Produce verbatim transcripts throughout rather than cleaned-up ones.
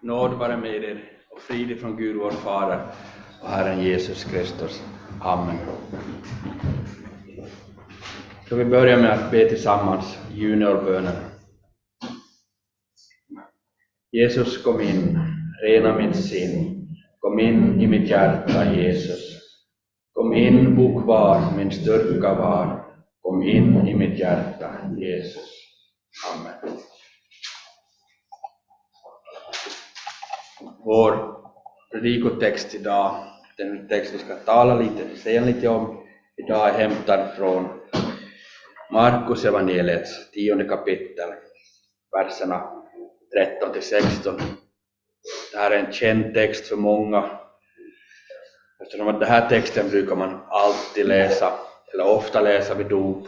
Nåd vare med er och frid från Gud vår Fader och Herren Jesus Kristus. Amen. Så vi börjar med att be tillsammans juniorbönen. Jesus, kom in, rena mitt sin. Kom in i mitt hjärta, Jesus. Kom in, bo kvar, min styrka var. Kom in i mitt hjärta, Jesus. Amen. Vår predikotext idag, den text vi ska tala lite, säga lite om idag, är hämtad från Markus evangeliets tionde kapitel, verserna tretton till sexton. Det här är en känd text för många, eftersom att den här texten brukar man alltid läsa, eller ofta läsa vid dop.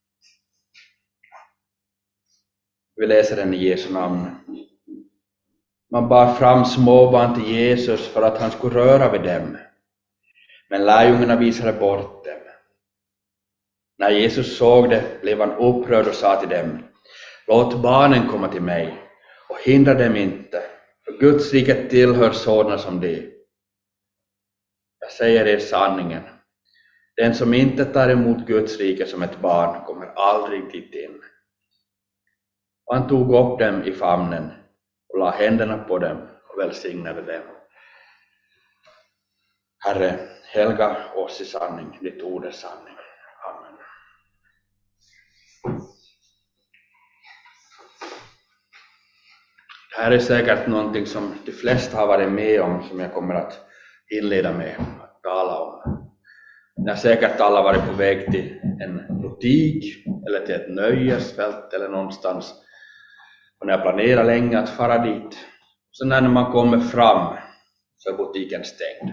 Vi läser den i Jesu namn. Man bar fram småbarn till Jesus för att han skulle röra vid dem. Men lärjungarna visade bort dem. När Jesus såg det blev han upprörd och sa till dem: låt barnen komma till mig och hindra dem inte, för Guds rike tillhör sådana som de. Jag säger er sanningen. Den som inte tar emot Guds rike som ett barn kommer aldrig dit in. Och han tog upp dem i famnen och la händerna på dem och välsignade dem. Herre, helga oss i sanning, ditt ord är sanning. Amen. Det här är säkert någonting som de flesta har varit med om, som jag kommer att inleda med att tala om. Ni har säkert alla varit på väg till en butik eller till ett nöjesfält eller någonstans. Och när jag planerar länge att fara dit, så när man kommer fram så är butiken stängd.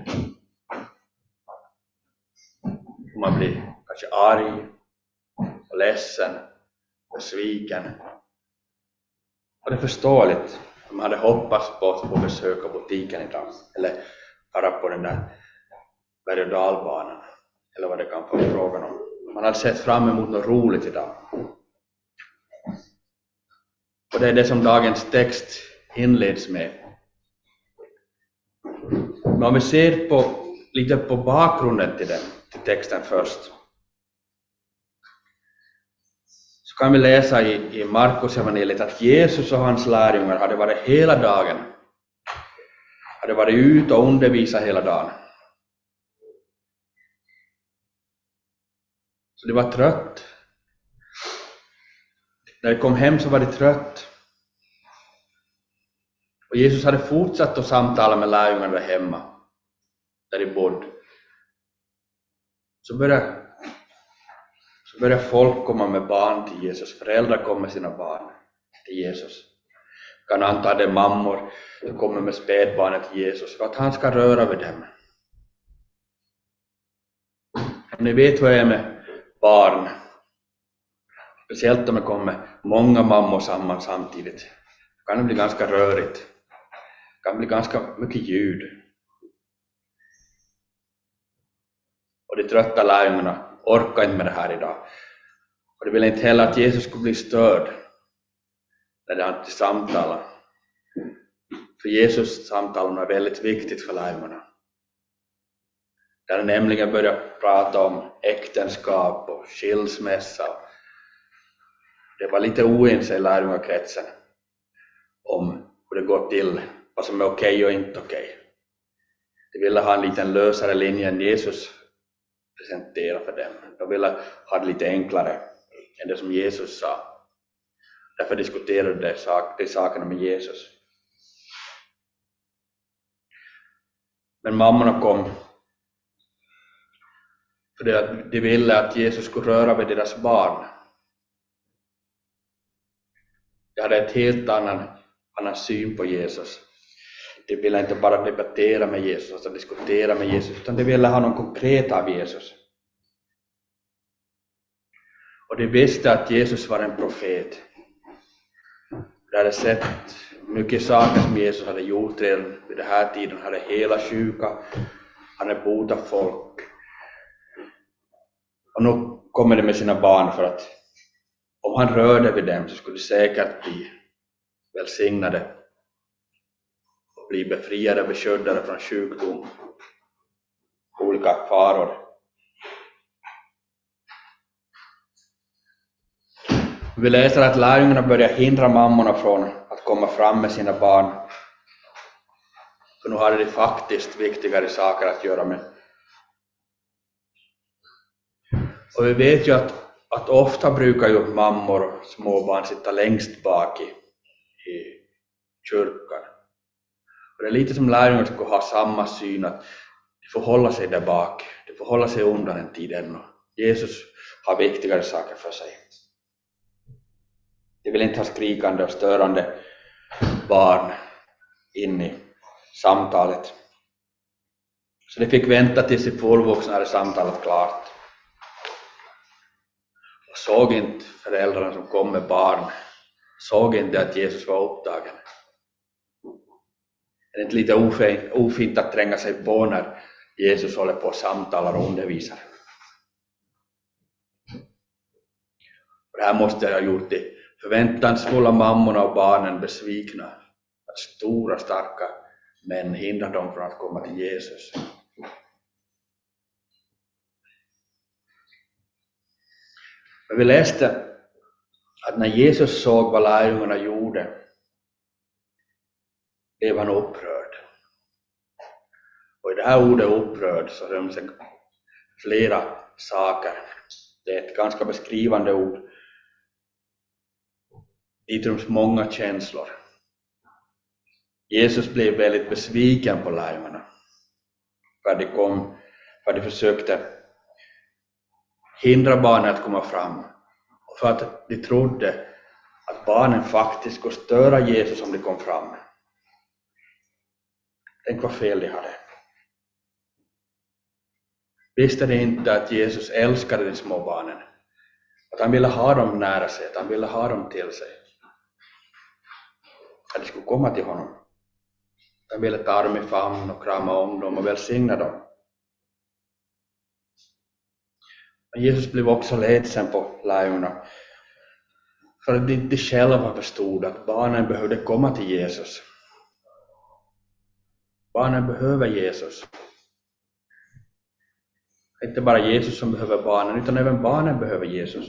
Och man blir kanske arg och ledsen och besviken. Och det är förståeligt. Man hade hoppats på att få besöka butiken idag, eller fara på den där berg- och dalbanan, eller vad det kan vara frågan om. Man hade sett fram emot något roligt idag. Och det är det som dagens text inleds med. Men om vi ser på, lite på bakgrunden till, den, till texten först, så kan vi läsa i, i Markus evangeliet att Jesus och hans lärjungar hade varit hela dagen, hade varit ute och undervisat hela dagen. Så det var trött. När de kom hem så var de trött. Och Jesus hade fortsatt att samtala med lärjungarna där hemma, där de bodde. Så började, så började folk komma med barn till Jesus. Föräldrar kom med sina barn till Jesus. Kan anta det mammor som kommer med spädbarnet till Jesus för att han ska röra vid dem. Och ni vet vad det är med barn. Speciellt om det kommer många mammor samman samtidigt. Det kan det bli ganska rörigt. Det kan bli ganska mycket ljud. Och de trötta lärjungarna orkar inte med det här idag. Och de vill inte heller att Jesus skulle bli störd när de har till samtala. För Jesus samtal är väldigt viktigt för lärjungarna. Där de nämligen börjar prata om äktenskap och skilsmässa. Det var lite oense i lärjungakretsen om hur det går till, vad som är okej och inte okej. De ville ha en liten lösare linje än Jesus presenterade för dem. De ville ha det lite enklare än det som Jesus sa. Därför diskuterade de, sak, de sakerna med Jesus. Men mammorna kom för de ville att Jesus skulle röra vid deras barn. De hade ett helt annan, annan syn på Jesus. De ville inte bara debattera med Jesus, alltså diskutera med Jesus, utan de ville ha något konkret av Jesus. Och de visste att Jesus var en profet. De hade sett mycket saker som Jesus hade gjort redan vid den här tiden. Han hade hela sjuka, han hade botat folk. Och nu kommer de med sina barn för att om han rörde vid dem så skulle de säkert bli välsignade bli befriade, beskyddade från sjukdom, olika faror. Vi läser att lärjungarna börjar hindra mammorna från att komma fram med sina barn. För nu hade de faktiskt viktigare saker att göra med. Och vi vet ju att, att ofta brukar ju mammor och småbarn sitta längst bak i, i kyrkan. Och det är lite som lärjungarna skulle ha samma syn, att de får hålla sig där bak. De får hålla sig undan en tid ännu. Jesus har viktigare saker för sig. De vill inte ha skrikande och störande barn in i samtalet. Så de fick vänta tills de fullvuxna hade samtalet klart. Och såg inte föräldrarna som kom med barn, såg inte att Jesus var upptagen. Det är inte lite ofint, ofint att tränga sig på när Jesus håller på och samtalar och undervisar. Och det här måste jag ha gjort de förväntansfulla mammorna och barnen besvikna. Att stora, starka män hindrar dem från att komma till Jesus. Men vi läste att när Jesus såg vad lärjungarna gjorde blev han upprörd. Och i det här ordet upprörd så rymmer sig flera saker. Det är ett ganska beskrivande ord. Dit ryms många känslor. Jesus blev väldigt besviken på lärjungarna. För de kom, för de försökte hindra barnen att komma fram. Och för att de trodde att barnen faktiskt skulle störa Jesus om de kom fram. Tänk vad fel de hade. Visste de inte att Jesus älskade de små barnen? Att han ville ha dem nära sig, att han ville ha dem till sig. Att de skulle komma till honom. Att han ville ta dem i famn och krama om dem och välsigna dem. Men Jesus blev också ledsen på lärjungarna. För att de inte själva förstod att barnen behövde komma till Jesus. Barnen behöver Jesus. Inte bara Jesus som behöver barnen, utan även barnen behöver Jesus.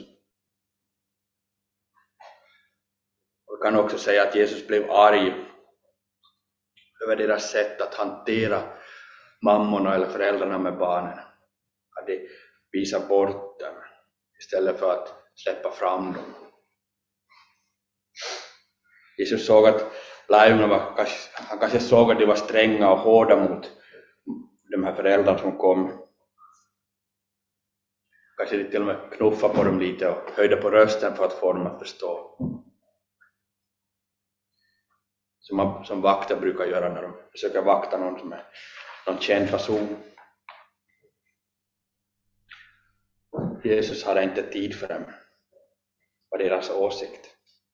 Och vi kan också säga att Jesus blev arg över deras sätt att hantera mammorna eller föräldrarna med barnen. Att de visar bort dem istället för att släppa fram dem. Jesus såg att lärjungarna var, han kanske såg att de var stränga och hårda mot de här föräldrarna som kom. Kanske de till och med knuffade på dem lite och höjde på rösten för att få dem att förstå. Som, man, som vakter brukar göra när de försöker vakta någon som är någon känd person. Jesus hade inte tid för dem. Var deras åsikt.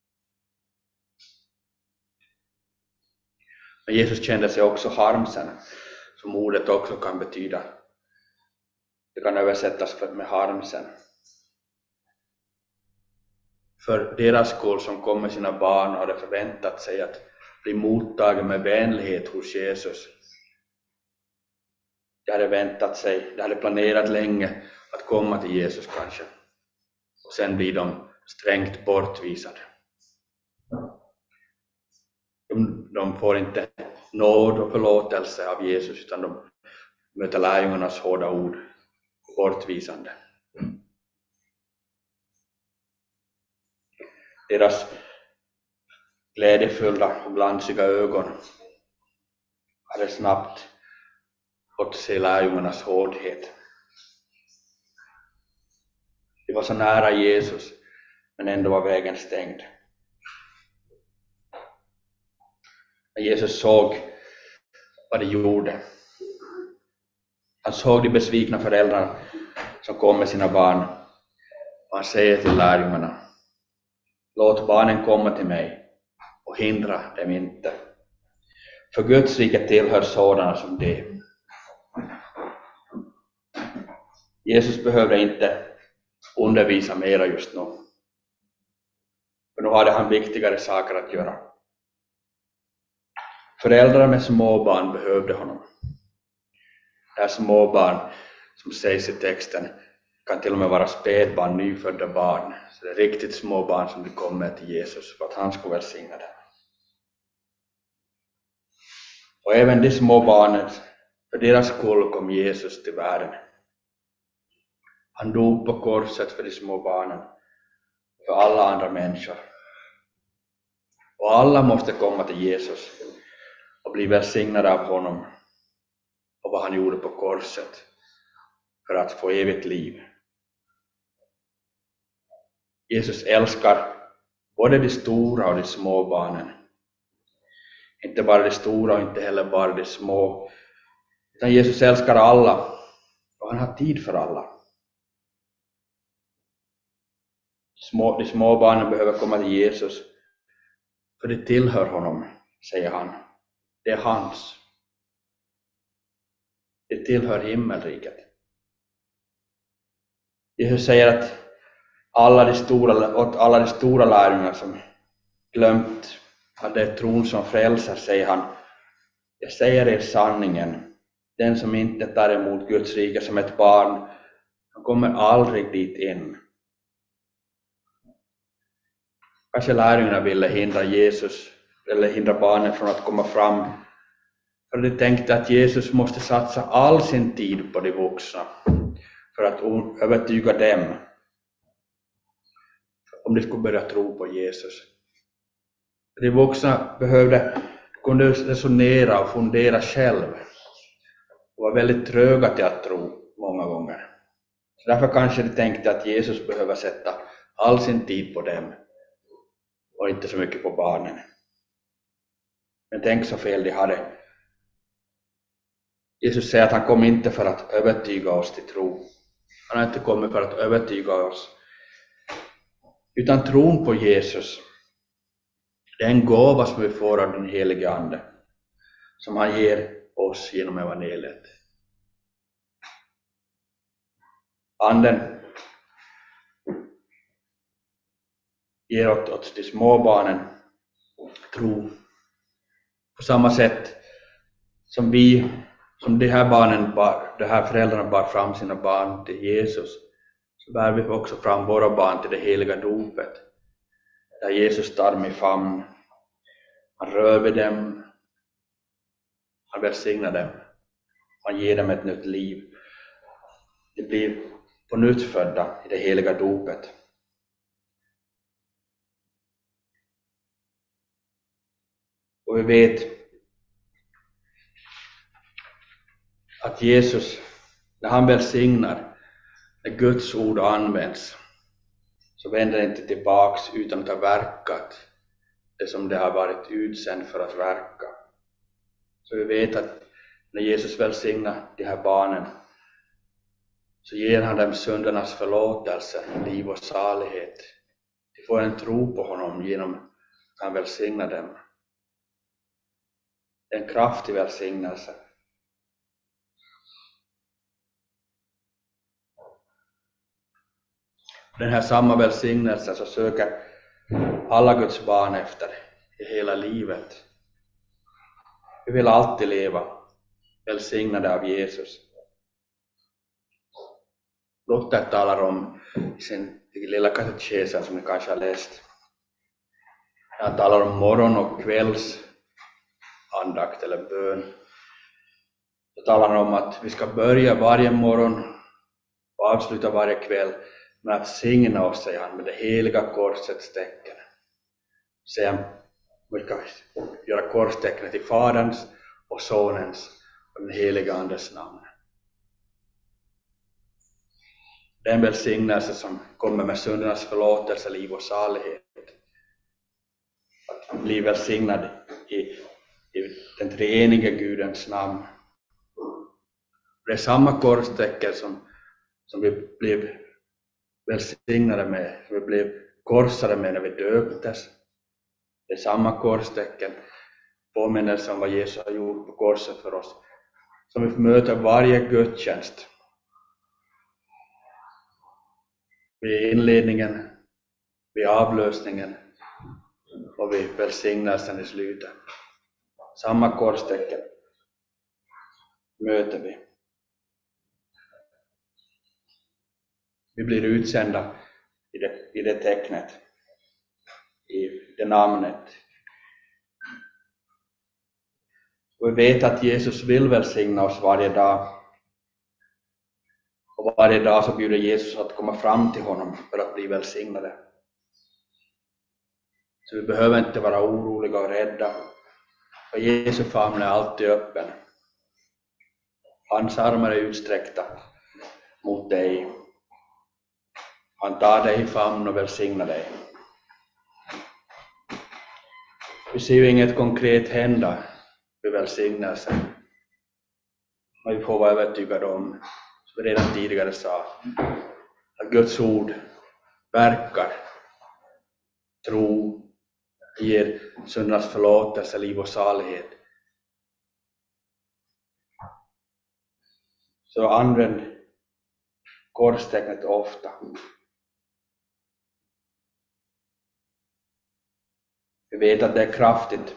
Men Jesus kände sig också harmsen, som ordet också kan betyda. Det kan översättas med harmsen. För deras skull som kom med sina barn och hade förväntat sig att bli mottagen med vänlighet hos Jesus. De hade väntat sig, de hade planerat länge att komma till Jesus kanske. Och sen blir de strängt bortvisade. De, de får inte nåd och förlåtelse av Jesus, utan de möter lärjungarnas hårda ord. Bortvisande. Deras glädjefulla och glansiga ögon hade snabbt fått se lärjungarnas hårdhet. De var så nära Jesus, men ändå var vägen stängd. Men Jesus såg vad de gjorde. Han såg de besvikna föräldrarna som kom med sina barn. Och han säger till lärjungarna: låt barnen komma till mig och hindra dem inte. För Guds rike tillhör sådana som det. Jesus behövde inte undervisa mera just nu. För nu hade han viktigare saker att göra. Föräldrar med småbarn behövde honom. Det här småbarn som sägs i texten kan till och med vara spädbarn, nyfödda barn. Så det är riktigt små barn som kommer till Jesus för att han ska välsigna dem. Och även de små barnen, för deras skull kom Jesus till världen. Han dog på korset för de små barnen, för alla andra människor. Och alla måste komma till Jesus och bli välsignade av honom och vad han gjorde på korset för att få evigt liv. Jesus älskar både de stora och de små barnen. Inte bara de stora och inte heller bara de små. Utan Jesus älskar alla och han har tid för alla. Små, de små barnen behöver komma till Jesus för det tillhör honom, säger han. Det är hans. Det tillhör himmelriket. Jesus säger att alla de stora, åt alla de stora lärjungar som glömt hade tron som frälsar, säger han: jag säger er sanningen, den som inte tar emot Guds rike som ett barn, han kommer aldrig dit in. Kanske lärjungarna ville hindra Jesus eller hindra barnen från att komma fram, för de tänkte att Jesus måste satsa all sin tid på de vuxna för att övertyga dem om de skulle börja tro på Jesus. De vuxna behövde kunde resonera och fundera själv och var väldigt tröga till att tro många gånger. Så därför kanske de tänkte att Jesus behöver sätta all sin tid på dem och inte så mycket på barnen. Men tänk så fel de hade. Jesus säger att han kom inte för att övertyga oss till tro. Han har inte kommit för att övertyga oss. Utan tron på Jesus, det är en gåva som vi får av den helige Ande, som han ger oss genom evangeliet. Anden ger åt, åt de små barnen tro på samma sätt som vi, som de här barnen, de här föräldrarna bar fram sina barn till Jesus, så bär vi också fram våra barn till det heliga dopet, där Jesus tar dem i famn. Han rör vid dem, han välsignar dem, han ger dem ett nytt liv. De blir på nytt födda i det heliga dopet. Och vi vet att Jesus, när han välsignar, när Guds ord används, så vänder det inte tillbaks utan att ha verkat det som det har varit utsänd för att verka. Så vi vet att när Jesus välsignar de här barnen, så ger han dem syndernas förlåtelse, liv och salighet. De får en tro på honom genom att han välsignar dem. En kraftig välsignelse. Den här samma välsignelse så söker alla Guds barn efter i hela livet. Vi vill alltid leva välsignade av Jesus. Luther talar om i sin lilla katekesen som ni kanske har läst. Han talar om morgon- och kvälls andakt eller bön. Så talar han om att vi ska börja varje morgon och avsluta varje kväll med att signa oss, säger han, med det heliga korsets tecken. Säger han, vi ska göra korstecknet i Faderns och Sonens och den heliga Andes namn. Det är en välsignelse som kommer med syndernas förlåtelse, liv och salighet. Att bli välsignad i, i den treenige Gudens namn. Det är samma korstecken som, som vi blev välsignade med, som vi blev korsade med när vi döptes. Det är samma korstecken, påminnelse om vad Jesus har gjort på korset för oss, som vi möter varje gudstjänst. Vid inledningen, vid avlösningen och vid välsignelsen i slutet. Samma korstecken möter vi. Vi blir utsända i det, i det tecknet, i det namnet. Och vi vet att Jesus vill välsigna oss varje dag. Och varje dag så bjuder Jesus att komma fram till honom för att bli välsignade. Så vi behöver inte vara oroliga och rädda. För Jesu famn är alltid öppen. Hans armar är utsträckta mot dig. Han tar dig i famn och välsignar dig. Vi ser ju inget konkret hända vid välsignelsen. Men vi får vara övertygade om, som vi redan tidigare sa, att Guds ord verkar. Tro ger syndernas förlåtelse, liv och salighet. Så använd korstecknet ofta. Vi vet att det är kraftigt.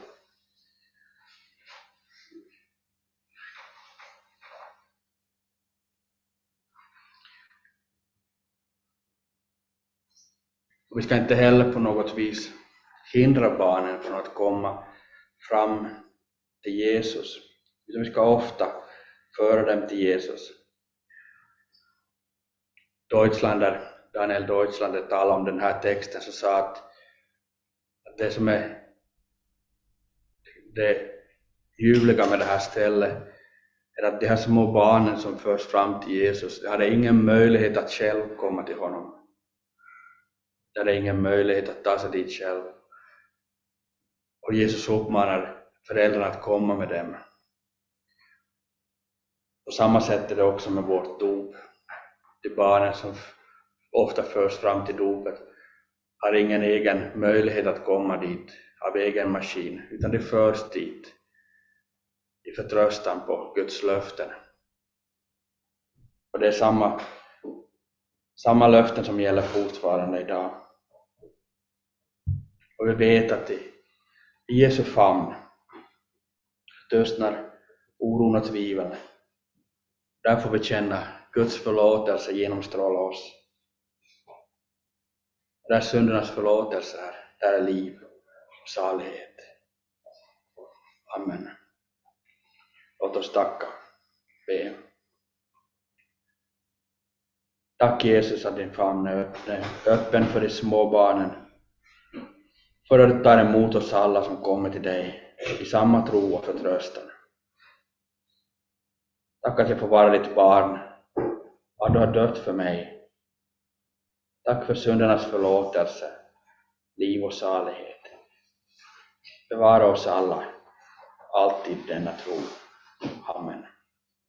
Och vi ska inte heller på något vis hindra barnen från att komma fram till Jesus. Utan vi ska ofta föra dem till Jesus. Deutschlander, Daniel Deutschlander talade om den här texten så sa att det som är det ljuvliga med det här stället är att de här små barnen som förs fram till Jesus, de hade ingen möjlighet att själv komma till honom. De hade ingen möjlighet att ta sig dit själv. Och Jesus uppmanar föräldrarna att komma med dem. På samma sätt är det också med vårt dop. De barnen som ofta förs fram till dopet har ingen egen möjlighet att komma dit av egen maskin, utan de förs dit i förtröstan på Guds löften. Och det är samma, samma löften som gäller fortfarande idag. Och vi vet att i Jesu famn tystnar oron och tvivel. Där får vi känna Guds förlåtelse genomstråla oss. Där syndernas förlåtelse är, där är liv och salighet. Amen. Låt oss tacka. Be. Tack Jesus att din famn är öppen, öppen för de små barnen. För att du tar emot oss alla som kommer till dig i samma tro och förtröstan. Tack att jag får vara ditt barn. Att du har dött för mig. Tack för syndernas förlåtelse, liv och salighet. Bevara oss alla, alltid denna tro. Amen.